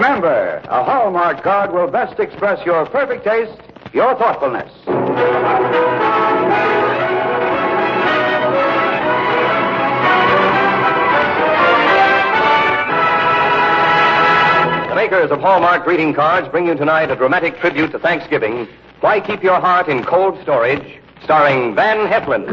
Remember, a Hallmark card will best express your perfect taste, your thoughtfulness. The makers of Hallmark greeting cards bring you tonight a dramatic tribute to Thanksgiving, Why Keep Your Heart in Cold Storage, starring Van Heflin.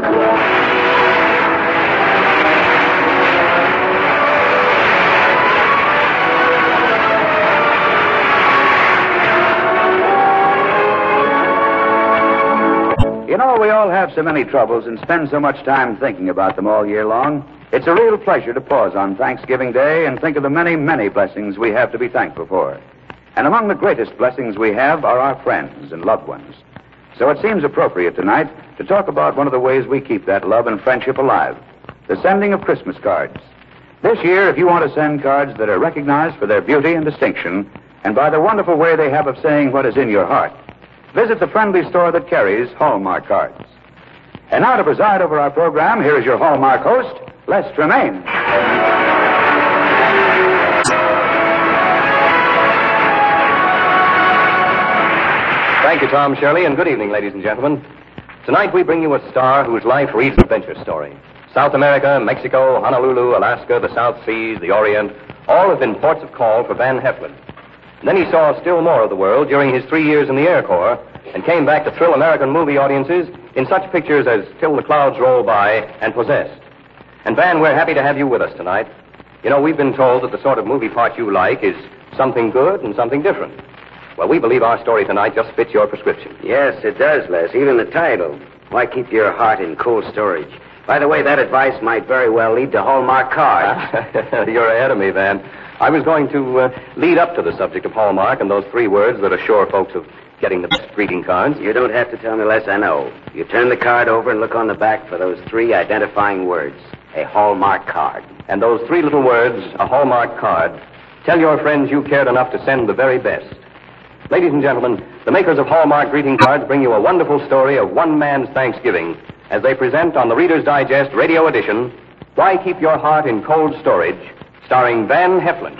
You know, we all have so many troubles and spend so much time thinking about them all year long. It's a real pleasure to pause on Thanksgiving Day and think of the many, many blessings we have to be thankful for. And among the greatest blessings we have are our friends and loved ones. So it seems appropriate tonight to talk about one of the ways we keep that love and friendship alive, the sending of Christmas cards. This year, if you want to send cards that are recognized for their beauty and distinction, and by the wonderful way they have of saying what is in your heart, visit the friendly store that carries Hallmark cards. And now to preside over our program, here is your Hallmark host, Les Tremaine. Thank you, Tom Shirley, and good evening, ladies and gentlemen. Tonight we bring you a star whose life reads an adventure story. South America, Mexico, Honolulu, Alaska, the South Seas, the Orient, all have been ports of call for Van Heflin. And then he saw still more of the world during his 3 years in the Air Corps and came back to thrill American movie audiences in such pictures as Till the Clouds Roll By and Possessed. And Van, we're happy to have you with us tonight. You know, we've been told that the sort of movie part you like is something good and something different. Well, we believe our story tonight just fits your prescription. Yes, it does, Les. Even the title. Why keep your heart in cold storage? By the way, that advice might very well lead to Hallmark cards. You're ahead of me, Van. I was going to lead up to the subject of Hallmark and those 3 words that assure folks of getting the best greeting cards. You don't have to tell me, Les. I know. You turn the card over and look on the back for those 3 identifying words. A Hallmark card. And those 3 little words, a Hallmark card, tell your friends you cared enough to send the very best. Ladies and gentlemen, the makers of Hallmark greeting cards bring you a wonderful story of one man's Thanksgiving as they present on the Reader's Digest Radio Edition, Why Keep Your Heart in Cold Storage, starring Van Heflin.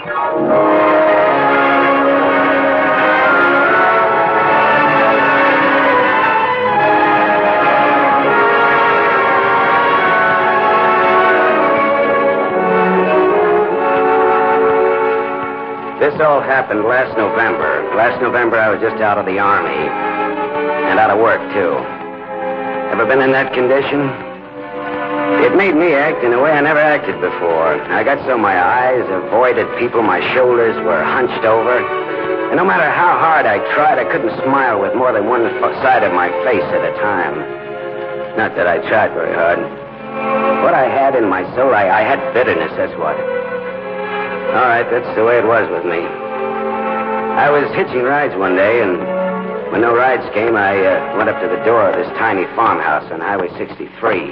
This all happened last November. Last November, I was just out of the Army. And out of work, too. Ever been in that condition? It made me act in a way I never acted before. I got so my eyes avoided people, my shoulders were hunched over. And no matter how hard I tried, I couldn't smile with more than one side of my face at a time. Not that I tried very hard. What I had in my soul, I had bitterness, that's what. All right, that's the way it was with me. I was hitching rides one day, and when no rides came, I went up to the door of this tiny farmhouse on Highway 63.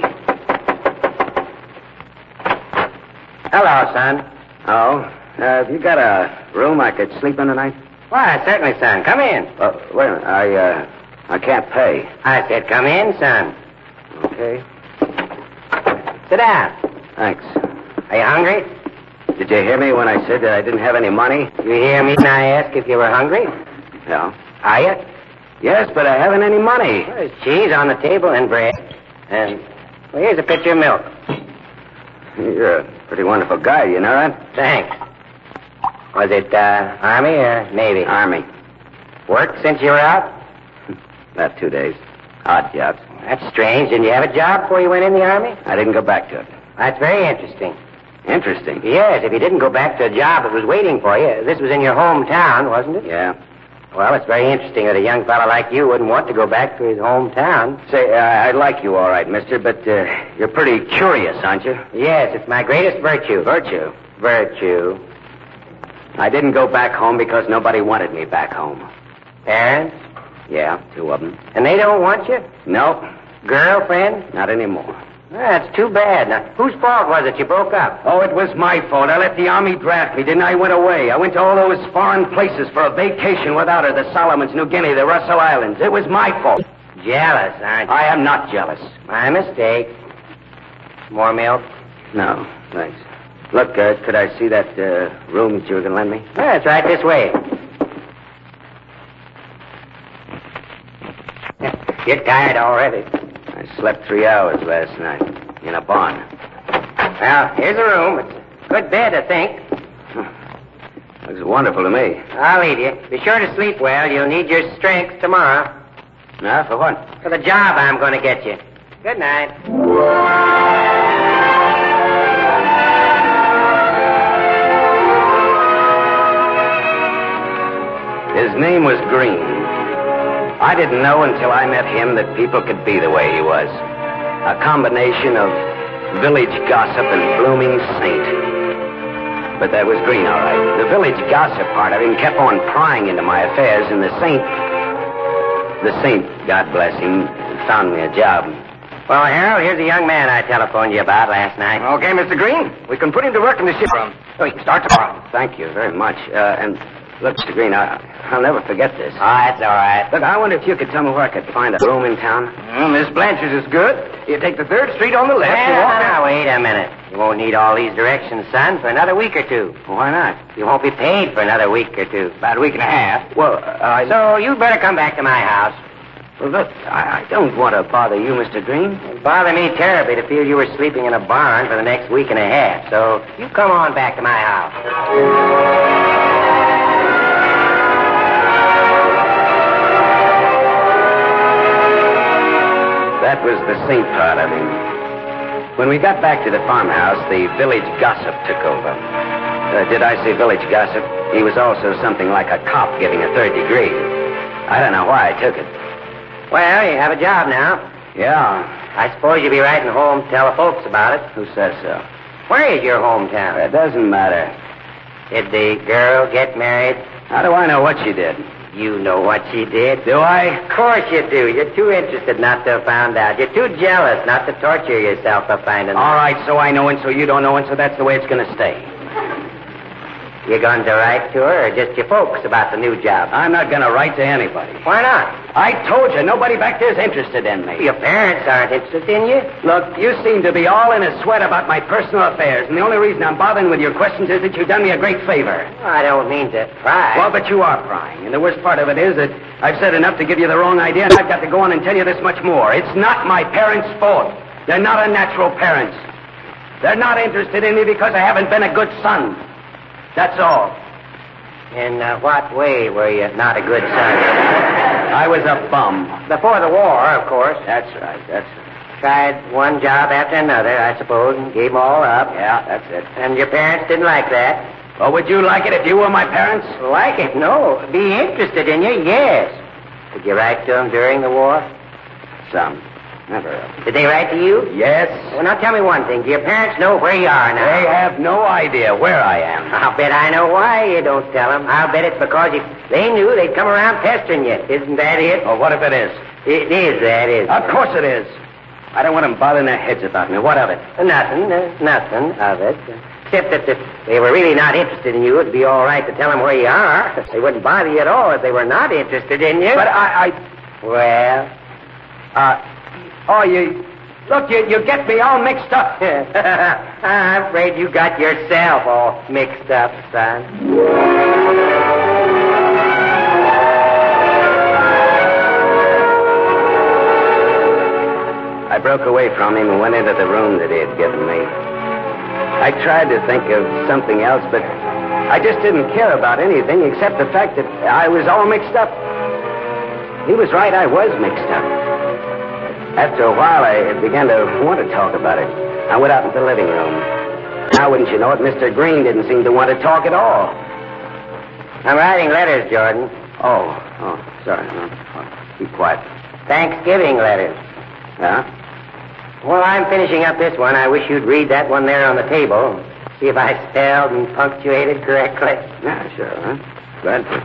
Hello, son. Oh, have you got a room I could sleep in tonight? Why, certainly, son. Come in. Wait a minute, I can't pay. I said come in, son. Okay. Sit down. Thanks. Are you hungry? Did you hear me when I said that I didn't have any money? You hear me when I ask if you were hungry? No. Are you? Yes, but I haven't any money. Well, there's cheese on the table and bread. And, well, here's a pitcher of milk. You're a pretty wonderful guy, you know that? Thanks. Was it Army or Navy? Army. Worked since you were out? About 2 days. Odd jobs. That's strange. Didn't you have a job before you went in the Army? I didn't go back to it. That's very interesting. Interesting? Yes, if you didn't go back to a job that was waiting for you. This was in your hometown, wasn't it? Yeah. Well, it's very interesting that a young fellow like you wouldn't want to go back to his hometown. Say, I like you all right, mister, but you're pretty curious, aren't you? Yes, it's my greatest virtue. Virtue? Virtue. I didn't go back home because nobody wanted me back home. Parents? Yeah, 2 of them. And they don't want you? Nope. Girlfriend? Not anymore. That's too bad. Now, whose fault was it you broke up? Oh, it was my fault. I let the Army draft me, didn't I? I went away. I went to all those foreign places for a vacation without her, the Solomons, New Guinea, the Russell Islands. It was my fault. Jealous, aren't you? I am not jealous. My mistake. More milk? No, thanks. Look, could I see that room that you were going to lend me? Yeah, it's right this way. You're tired already. I slept 3 hours last night in a barn. Well, here's a room. It's a good bed, I think. Looks wonderful to me. I'll leave you. Be sure to sleep well. You'll need your strength tomorrow. Now, for what? For the job I'm going to get you. Good night. His name was Green. I didn't know until I met him that people could be the way he was. A combination of village gossip and blooming saint. But that was Green, all right. The village gossip part of him kept on prying into my affairs, and the saint, God bless him, found me a job. Well, Harold, here's the young man I telephoned you about last night. Okay, Mr. Green. We can put him to work in the ship room. So he can start tomorrow. Thank you very much. And look, Mr. Green, I'll never forget this. Oh, that's all right. Look, I wonder if you could tell me where I could find a room in town. Miss Blanchard's is good. You take the 3rd Street on the left. Now, wait a minute. You won't need all these directions, son, for another week or two. Well, why not? You won't be paid for another week or two. About a week and a half. Well, So you'd better come back to my house. Well, look, I don't want to bother you, Mr. Green. It'd bother me terribly to feel you were sleeping in a barn for the next week and a half. So you come on back to my house. That was the saint part of him. When we got back to the farmhouse, the village gossip took over. Did I say village gossip? He was also something like a cop getting a 3rd degree. I don't know why I took it. Well, you have a job now. Yeah. I suppose you'll be writing home to tell the folks about it. Who says so? Where is your hometown? It doesn't matter. Did the girl get married? How do I know what she did? You know what she did. Do I? Of course you do. You're too interested not to have found out. You're too jealous not to torture yourself for finding out. All right, so I know and so you don't know and so that's the way it's going to stay. You going to write to her or just your folks about the new job? I'm not going to write to anybody. Why not? I told you, nobody back there's interested in me. Your parents aren't interested in you. Look, you seem to be all in a sweat about my personal affairs, and the only reason I'm bothering with your questions is that you've done me a great favor. I don't mean to pry. Well, but you are prying, and the worst part of it is that I've said enough to give you the wrong idea, and I've got to go on and tell you this much more. It's not my parents' fault. They're not unnatural parents. They're not interested in me because I haven't been a good son. That's all. In what way were you not a good son? I was a bum. Before the war, of course. That's right, that's right. Tried one job after another, I suppose, and gave them all up. Yeah, that's it. And your parents didn't like that. Well, would you like it if you were my parents? Like it? No. Be interested in you? Yes. Did you write to them during the war? Some. Never. Did they write to you? Yes. Well, now tell me one thing. Do your parents know where you are now? They have no idea where I am. I'll bet I know why you don't tell them. I'll bet it's because if they knew, they'd come around pestering you. Isn't that it? Oh, what if it is? It is, that is. Of course it is. I don't want them bothering their heads about me. What of it? Nothing of it. Except that if they were really not interested in you, it'd be all right to tell them where you are. They wouldn't bother you at all if they were not interested in you. But Well? You get me all mixed up. I'm afraid you got yourself all mixed up, son. I broke away from him and went into the room that he had given me. I tried to think of something else, but I just didn't care about anything except the fact that I was all mixed up. He was right, I was mixed up. After a while, I began to want to talk about it. I went out into the living room. Now, wouldn't you know it, Mr. Green didn't seem to want to talk at all. I'm writing letters, Jordan. Oh, sorry. Be quiet. Thanksgiving letters. Yeah? Well, I'm finishing up this one. I wish you'd read that one there on the table. See if I spelled and punctuated correctly. Yeah, sure, huh? Glad to.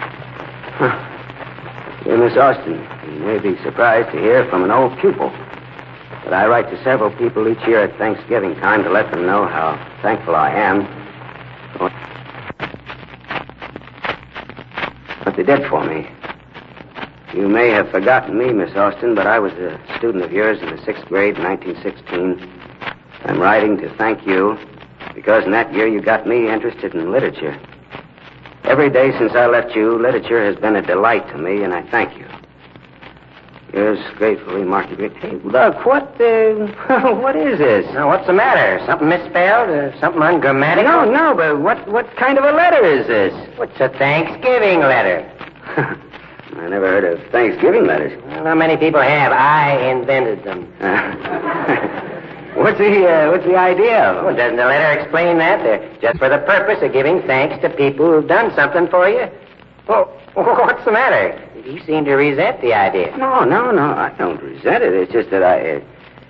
Dear Miss Austin, you may be surprised to hear from an old pupil. But I write to several people each year at Thanksgiving time to let them know how thankful I am. What they did for me. You may have forgotten me, Miss Austin, but I was a student of yours in the 6th grade in 1916. I'm writing to thank you Because in that year you got me interested in literature. Every day since I left you, literature has been a delight to me, and I thank you. Yours gratefully, Marky Gray. Hey, look, what is this? Now, what's the matter? Something misspelled or something ungrammatical? No, but what kind of a letter is this? It's a Thanksgiving letter. I never heard of Thanksgiving letters. Well, not many people have. I invented them. What's the idea? Well, doesn't the letter explain that? They're just for the purpose of giving thanks to people who've done something for you. Well, what's the matter? You seem to resent the idea. No, I don't resent it. It's just that it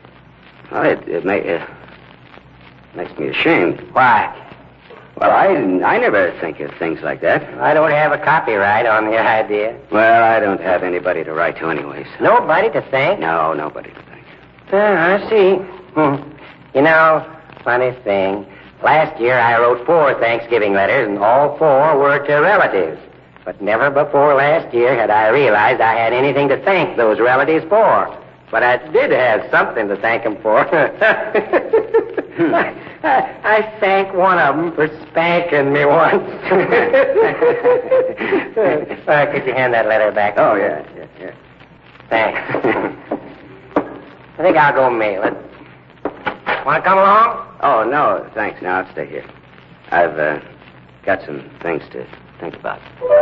makes me ashamed. Why? Well, I never think of things like that. I don't have a copyright on the idea. Well, I don't have anybody to write to anyway. So. Nobody to thank? No, nobody to thank. I see. You know, funny thing. Last year I wrote 4 Thanksgiving letters, and all 4 were to relatives. But never before last year had I realized I had anything to thank those relatives for. But I did have something to thank them for. I thank one of them for spanking me once. Could you hand that letter back? Oh, yeah. Thanks. I think I'll go mail it. Want to come along? Oh, no, thanks. No, I'll stay here. I've got some things to think about.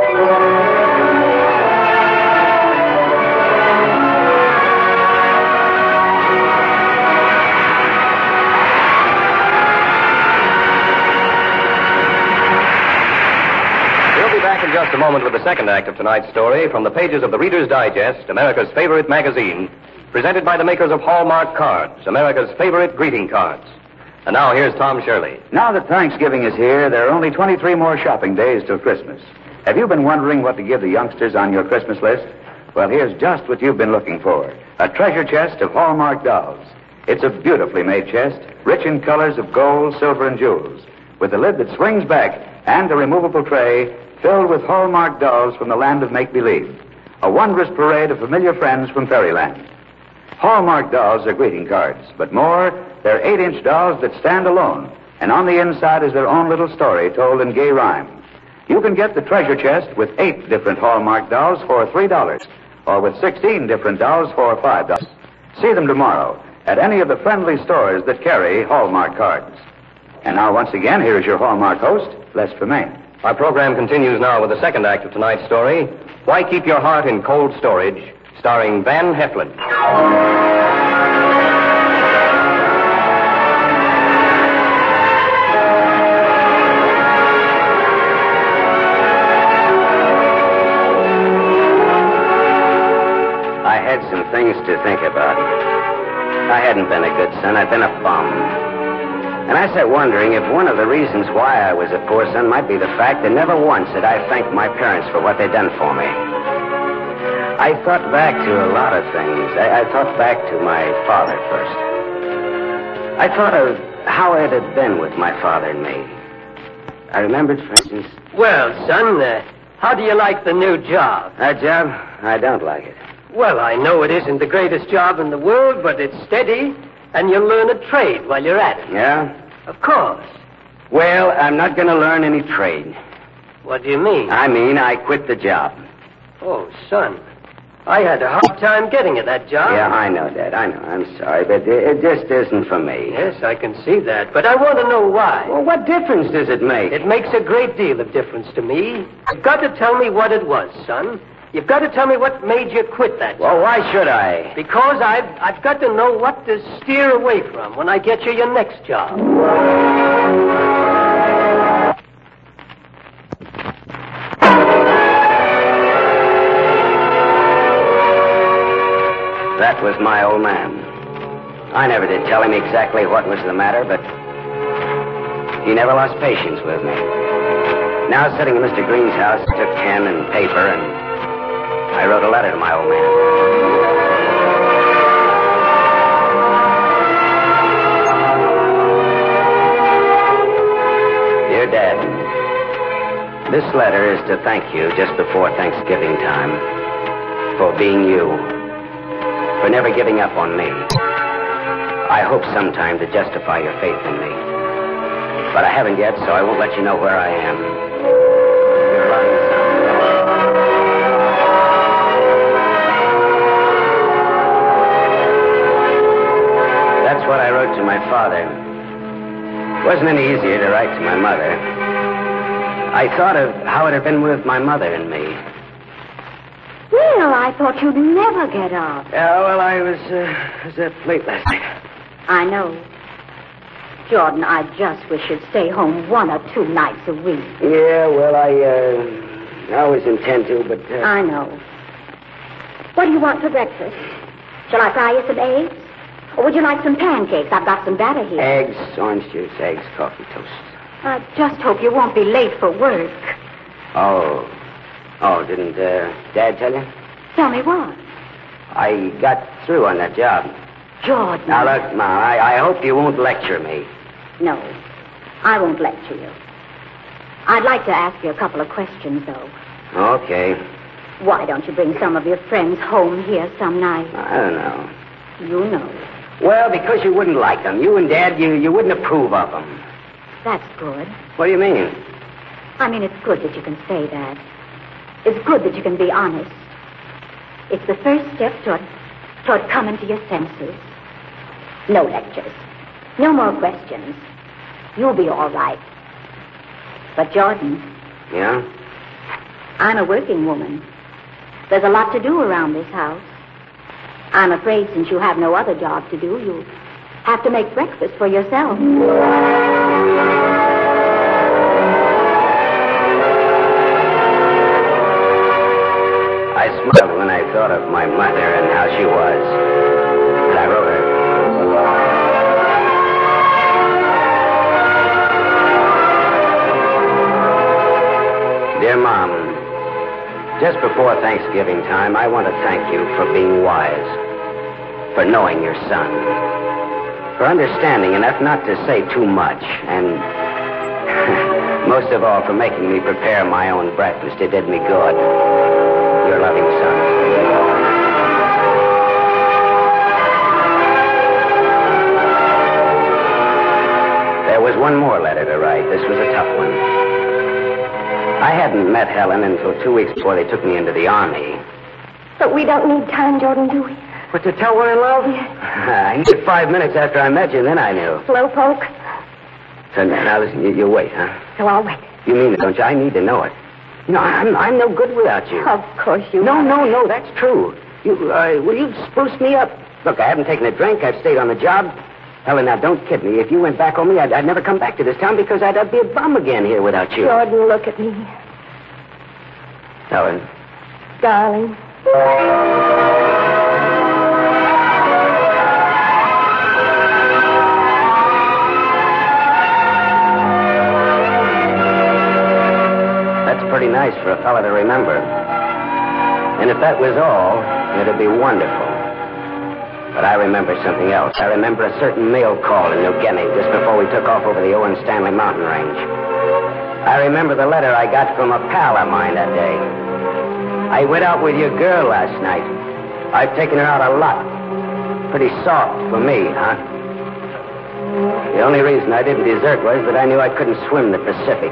We'll be back in just a moment with the second act of tonight's story from the pages of the Reader's Digest, America's favorite magazine, presented by the makers of Hallmark Cards, America's favorite greeting cards. And now here's Tom Shirley. Now that Thanksgiving is here, there are only 23 more shopping days till Christmas. Have you been wondering what to give the youngsters on your Christmas list? Well, here's just what you've been looking for. A treasure chest of Hallmark dolls. It's a beautifully made chest, rich in colors of gold, silver, and jewels, with a lid that swings back and a removable tray filled with Hallmark dolls from the land of make-believe. A wondrous parade of familiar friends from fairyland. Hallmark dolls are greeting cards, but more, they're 8-inch dolls that stand alone, and on the inside is their own little story told in gay rhyme. You can get the treasure chest with 8 different Hallmark dolls for $3, or with 16 different dolls for $5. See them tomorrow at any of the friendly stores that carry Hallmark cards. And now, once again, here is your Hallmark host, Les Tremaine. Our program continues now with the second act of tonight's story, Why Keep Your Heart in Cold Storage, starring Van Heflin. I had some things to think about. I hadn't been a good son. I'd been a bum. And I sat wondering if one of the reasons why I was a poor son might be the fact that never once had I thanked my parents for what they'd done for me. I thought back to a lot of things. I thought back to my father first. I thought of how it had been with my father and me. I remembered, for instance... Well, son, how do you like the new job? That job? I don't like it. Well, I know it isn't the greatest job in the world, but it's steady, and you'll learn a trade while you're at it. Yeah? Of course. Well, I'm not going to learn any trade. What do you mean? I mean, I quit the job. Oh, son, I had a hard time getting at that job. Yeah, I know, Dad. I know. I'm sorry, but it just isn't for me. Yes, I can see that, but I want to know why. Well, what difference does it make? It makes a great deal of difference to me. You've got to tell me what it was, son. You've got to tell me what made you quit that job. Well, why should I? Because I've got to know what to steer away from when I get you your next job. That was my old man. I never did tell him exactly what was the matter, but he never lost patience with me. Now, sitting in Mr. Green's house, I took pen and paper, and I wrote a letter to my old man. Dear Dad, this letter is to thank you just before Thanksgiving time for being you, for never giving up on me. I hope sometime to justify your faith in me. But I haven't yet, so I won't let you know where I am. Your loving son. That's what I wrote to my father. It wasn't any easier to write to my mother. I thought of how it had been with my mother and me. Well, I thought you'd never get up. Yeah, well, I was up late last night. I know. Jordan, I just wish you'd stay home 1 or 2 nights a week. Yeah, well, I always intend to, but... I know. What do you want for breakfast? Shall I fry you some eggs? Or would you like some pancakes? I've got some batter here. Eggs, orange juice, eggs, coffee, toast. I just hope you won't be late for work. Oh, didn't Dad tell you? Tell me what? I got through on that job. Jordan. Now, look, Ma, I hope you won't lecture me. No, I won't lecture you. I'd like to ask you a couple of questions, though. Okay. Why don't you bring some of your friends home here some night? I don't know. You know. Well, because you wouldn't like them. You and Dad, you wouldn't approve of them. That's good. What do you mean? I mean, it's good that you can say that. It's good that you can be honest. It's the first step toward coming to your senses. No lectures. No more questions. You'll be all right. But, Jordan. Yeah? I'm a working woman. There's a lot to do around this house. I'm afraid since you have no other job to do, you'll have to make breakfast for yourself. I smiled when I thought of my mother and how she was. And I wrote her. Dear Mom, just before Thanksgiving time, I want to thank you for being wise, for knowing your son, for understanding enough not to say too much, and most of all, for making me prepare my own breakfast. It did me good. Your loving son. There was one more letter to write. This was a tough one. I hadn't met Helen until 2 weeks before they took me into the Army. But we don't need time, Jordan, do we? What, to tell we're in love? I knew 5 minutes after I met you, and then I knew. Slowpoke. So now listen, you wait, huh? So I'll wait. You mean it, don't you? I need to know it. You know, I'm no good without you. Of course you No, are. no, that's true. Will you spruce me up? Look, I haven't taken a drink. I've stayed on the job. Helen, now, don't kid me. If you went back on me, I'd never come back to this town because I'd be a bum again here without you. Jordan, look at me. Helen. Darling. That's pretty nice for a fella to remember. And if that was all, it'd be wonderful. But I remember something else. I remember a certain mail call in New Guinea just before we took off over the Owen Stanley mountain range. I remember the letter I got from a pal of mine that day. I went out with your girl last night. I've taken her out a lot. Pretty soft for me, huh? The only reason I didn't desert was that I knew I couldn't swim the Pacific.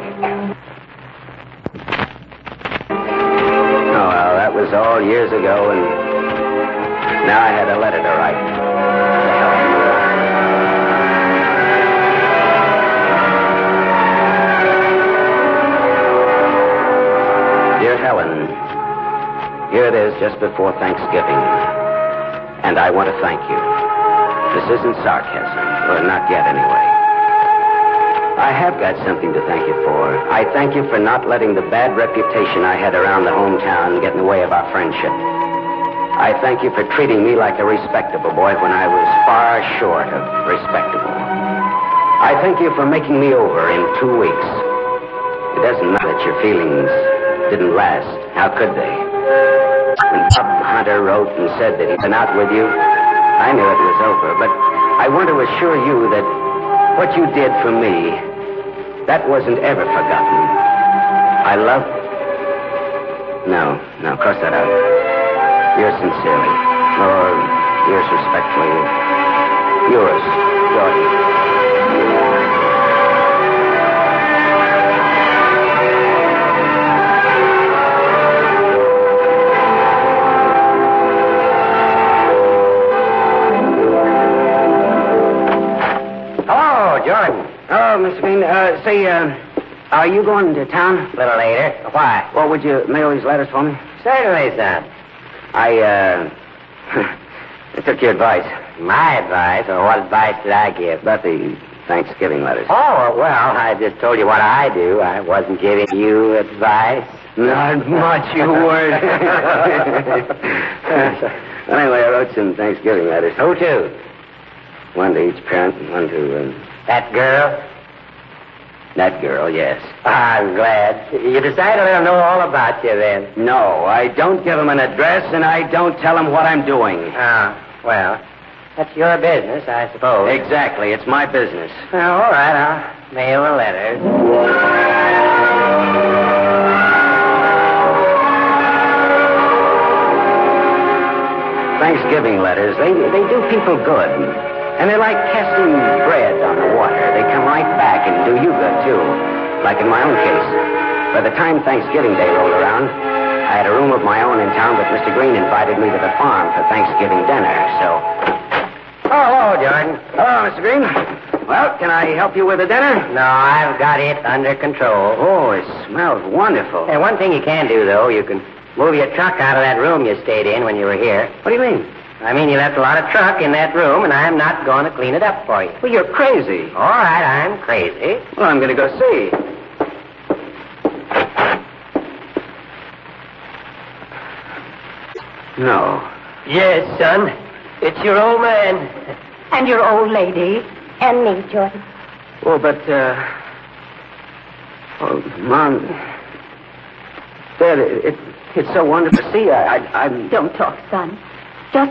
Oh, well, that was all years ago, and now I had a letter to write. Dear Helen, here it is just before Thanksgiving, and I want to thank you. This isn't sarcasm, or not yet anyway. I have got something to thank you for. I thank you for not letting the bad reputation I had around the hometown get in the way of our friendship. I thank you for treating me like a respectable boy when I was far short of respectable. I thank you for making me over in 2 weeks. It doesn't matter that your feelings didn't last. How could they? When Bob Hunter wrote and said that he'd been out with you, I knew it was over, but I want to assure you that what you did for me, that wasn't ever forgotten. I love... No, cross that out. Yours sincerely, or yours respectfully, yours, Jordan. Mr. Green. Say, are you going to town? A little later. Why? Well, would you mail these letters for me? Certainly, son. I took your advice. My advice? Or what advice did I give? About the Thanksgiving letters. Oh, well, I just told you what I do. I wasn't giving you advice. Not much, you weren't. Anyway, I wrote some Thanksgiving letters. Who to? One to each parent and one to, That girl? that girl, yes. I'm glad. You decided to let them know all about you then. No, I don't give them an address, and I don't tell them what I'm doing. Well, that's your business, I suppose. Exactly, it's my business. Well, all right, I'll mail the letters. Thanksgiving letters, they do people good. And they're like casting bread on the water. They come right back and do you good, too. Like in my own case. By the time Thanksgiving Day rolled around, I had a room of my own in town, but Mr. Green invited me to the farm for Thanksgiving dinner, so... Oh, hello, Jordan. Hello, Mr. Green. Well, can I help you with the dinner? No, I've got it under control. Oh, it smells wonderful. And one thing you can do, though, you can move your truck out of that room you stayed in when you were here. What do you mean? I mean, you left a lot of truck in that room, and I'm not going to clean it up for you. Well, you're crazy. All right, I'm crazy. Well, I'm going to go see. No. Yes, son. It's your old man. And your old lady. And me, Jordan. Oh, but, oh, Mom... Dad, it's so wonderful to see you. I'm... Don't talk, son. Just,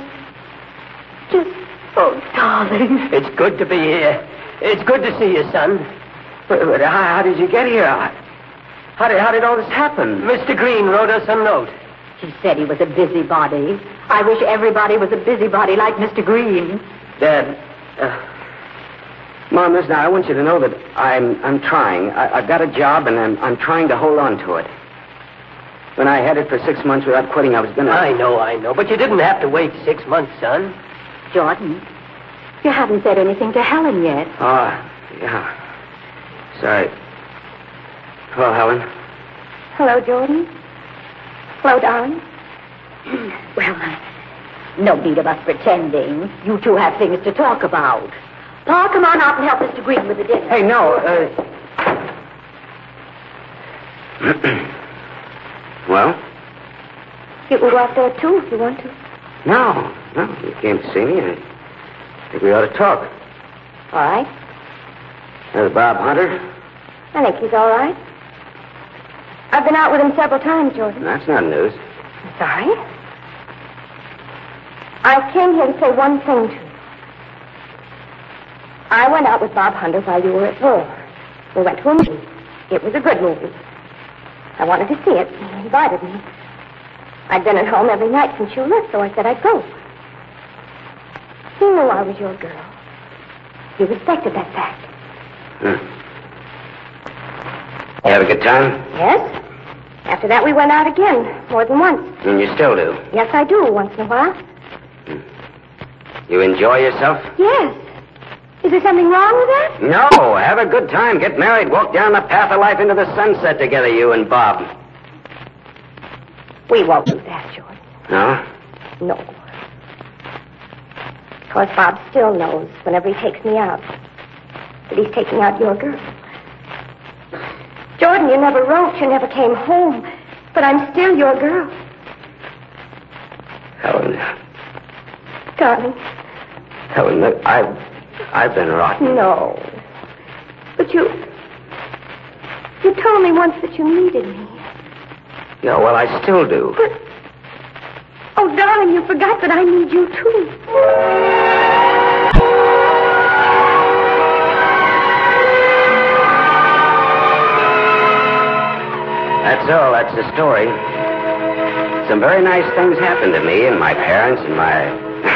oh, darling. It's good to be here. It's good to see you, son. But how did you get here? How did all this happen? Mr. Green wrote us a note. He said he was a busybody. I wish everybody was a busybody like Mr. Green. Dad, Mom, listen, I want you to know that I'm trying. I've got a job, and I'm trying to hold on to it. When I had it for 6 months without quitting, I was going to... I know. But you didn't have to wait 6 months, son. Jordan, you haven't said anything to Helen yet. Oh, yeah. Sorry. Hello, Helen. Hello, Jordan. Hello, darling. Well, no need of us pretending. You two have things to talk about. Pa, come on out and help Mr. Green with the dinner. Hey, no, Well? You can go out there, too, if you want to. No. You came to see me. I think we ought to talk. All right. There's Bob Hunter. I think he's all right. I've been out with him several times, Jordan. That's not news. I'm sorry. I came here to say one thing to you. I went out with Bob Hunter while you were at war. We went to a movie. It was a good movie. I wanted to see it. He invited me. I'd been at home every night since you left, so I said I'd go. He knew I was your girl. He respected that fact. You have a good time? Yes. After that, we went out again, more than once. And you still do? Yes, I do, once in a while. You enjoy yourself? Yes. Is there something wrong with that? No. Have a good time. Get married. Walk down the path of life into the sunset together, you and Bob. We won't do that, George. No? No. Because Bob still knows, whenever he takes me out, that he's taking out your girl. Jordan, you never wrote, you never came home, but I'm still your girl. Helen. Darling. Helen, look, I've been rotten. No. But you told me once that you needed me. Yeah, well, I still do. But, oh, darling, you forgot that I need you, too. That's all. That's the story. Some very nice things happened to me and my parents and my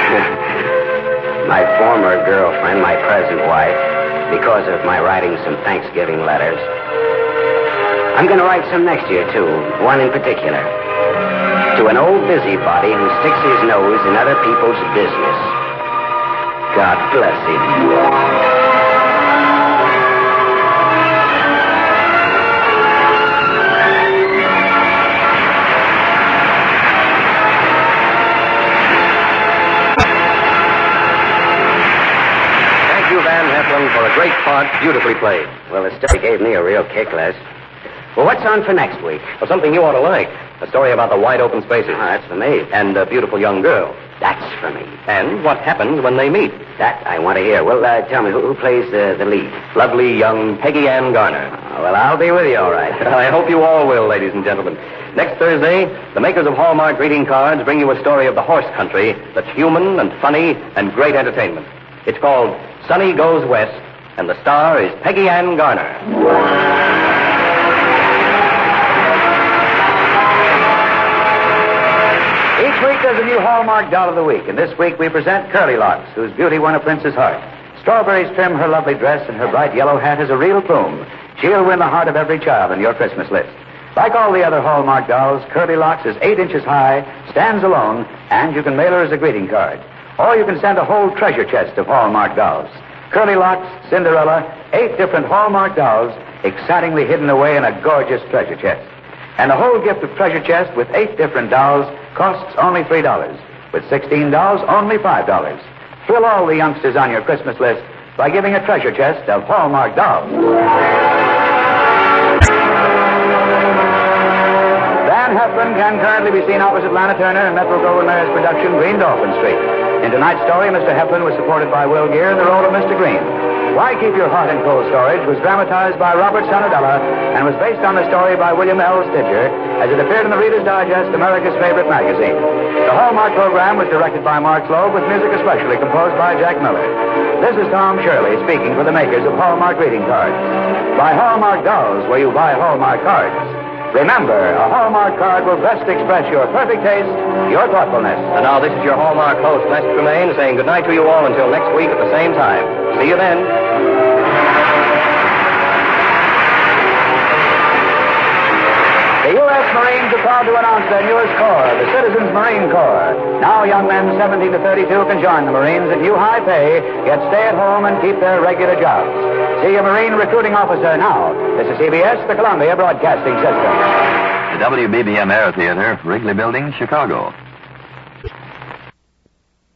former girlfriend, my present wife, because of my writing some Thanksgiving letters. I'm going to write some next year, too. One in particular. To an old busybody who sticks his nose in other people's business. God bless him. part beautifully played. Well, the story gave me a real kick, Les. Well, what's on for next week? Well, something you ought to like. A story about the wide open spaces. Oh, that's for me. And a beautiful young girl. That's for me. And what happens when they meet. That I want to hear. Well, tell me, who plays the lead? Lovely young Peggy Ann Garner. Oh, well, I'll be with you, all right. I hope you all will, ladies and gentlemen. Next Thursday, the makers of Hallmark greeting cards bring you a story of the horse country that's human and funny and great entertainment. It's called Sonny Goes West, and the star is Peggy Ann Garner. Each week there's a new Hallmark doll of the week, and this week we present Curly Locks, whose beauty won a prince's heart. Strawberries trim her lovely dress, and her bright yellow hat is a real plume. She'll win the heart of every child on your Christmas list. Like all the other Hallmark dolls, Curly Locks is 8 inches high, stands alone, and you can mail her as a greeting card. Or you can send a whole treasure chest of Hallmark dolls. Curly Locks, Cinderella, 8 different Hallmark dolls, excitingly hidden away in a gorgeous treasure chest. And the whole gift of treasure chest with 8 different dolls costs only $3. With 16 dolls, only $5. Thrill all the youngsters on your Christmas list by giving a treasure chest of Hallmark dolls. Van Heflin can currently be seen opposite Lana Turner and Metro-Goldwyn-Mayer's production, Green Dolphin Street. In tonight's story, Mr. Heflin was supported by Will Geer in the role of Mr. Green. Why Keep Your Heart in Cold Storage was dramatized by Robert Sonadella and was based on the story by William L. Stidger as it appeared in the Reader's Digest, America's favorite magazine. The Hallmark program was directed by Mark Slobe with music especially composed by Jack Miller. This is Tom Shirley speaking for the makers of Hallmark greeting cards. Buy Hallmark dolls where you buy Hallmark cards. Remember, a Hallmark card will best express your perfect taste, your thoughtfulness. And now this is your Hallmark host, Les Tremaine, saying goodnight to you all until next week at the same time. See you then. The U.S. Marines are proud to announce their newest corps, the Citizens Marine Corps. Now young men 17 to 32 can join the Marines at new high pay, yet stay at home and keep their regular jobs. See a Marine recruiting officer now. This is CBS, the Columbia Broadcasting System. The WBBM Air Theater, Wrigley Building, Chicago.